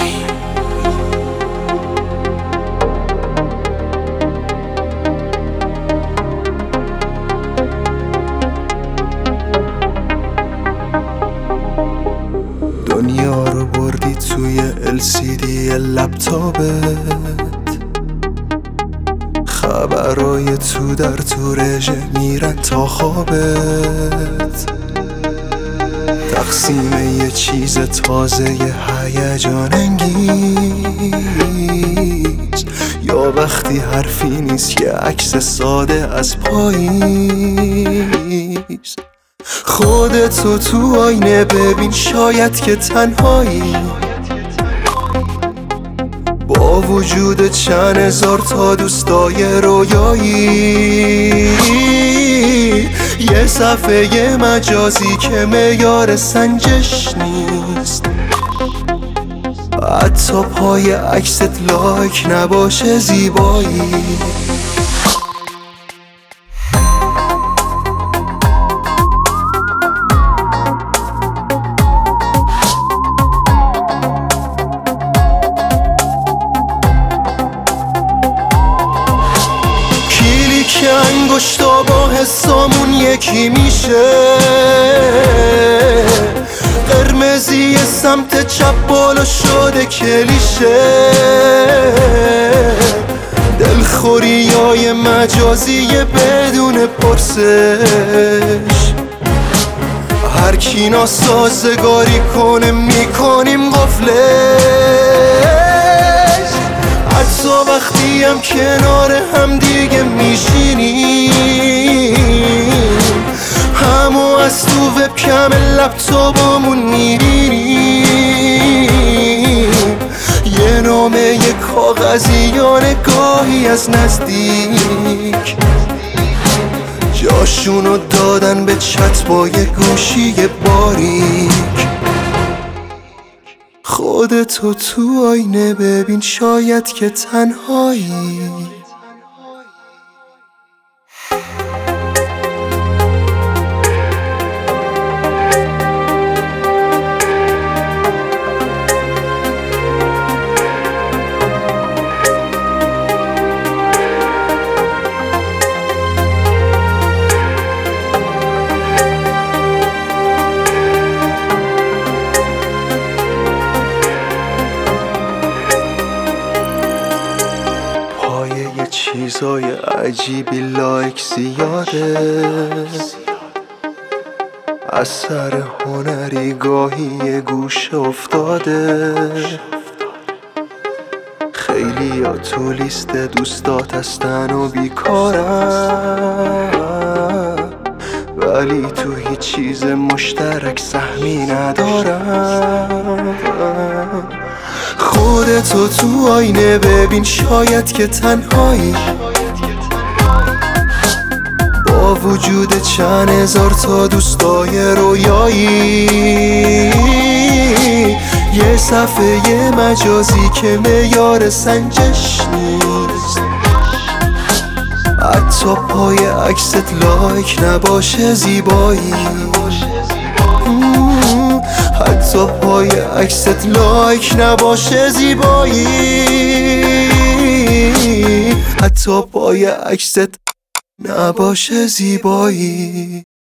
زیبایی. دنیا رو بردی توی LCD لپتاپت، خبرای تو در تو رژه میرن تا خوابت. تقسیم یه چیز تازه هیجان انگیز، یا وقتی حرفی نیست یه عکس ساده از پاییز. خودتو تو آینه ببین، شاید که تنهایی، با وجود چند هزار تا دوستای رویایی. یه صفحه مجازی که معیار سنجش نیست، حتی پای عکست لایک نباشه زیبایی. که انگشتا با حسامون یکی میشه، قرمزی سمت چپ بالا شده کلیشه. دلخوریای مجازی بدون پرسش، هر کی ناسازگاری کنه میکنیم قفلش. حتی وقتی هم کنار هم دیگه میشینیم، همو از تو وبکم لپتاپمون میبینیم. یه نامه یه کاغذی یا نگاهی از نزدیک، جاشونو دادن به چت با یه گوشی باریک. خودتو تو آینه ببین، شاید که تنهایی. یه چیزای عجیبی لایک زیاده، اثر هنری گاهی یه گوشه افتاده. خیلی ها تو لیست دوستات هستن و بیکارن، ولی تو هیچ چیز مشترک سهمی ندارن. خودتو تو آینه ببین، شاید که تنهایی، با وجود چند هزار تا دوستای رویایی. یه صفحه مجازی که معیار سنجش نیست، حتی پای عکست لایک نباشه زیبایی. حتی پای عکست لایک نباشه زیبایی. حتی پای عکست نباشه زیبایی.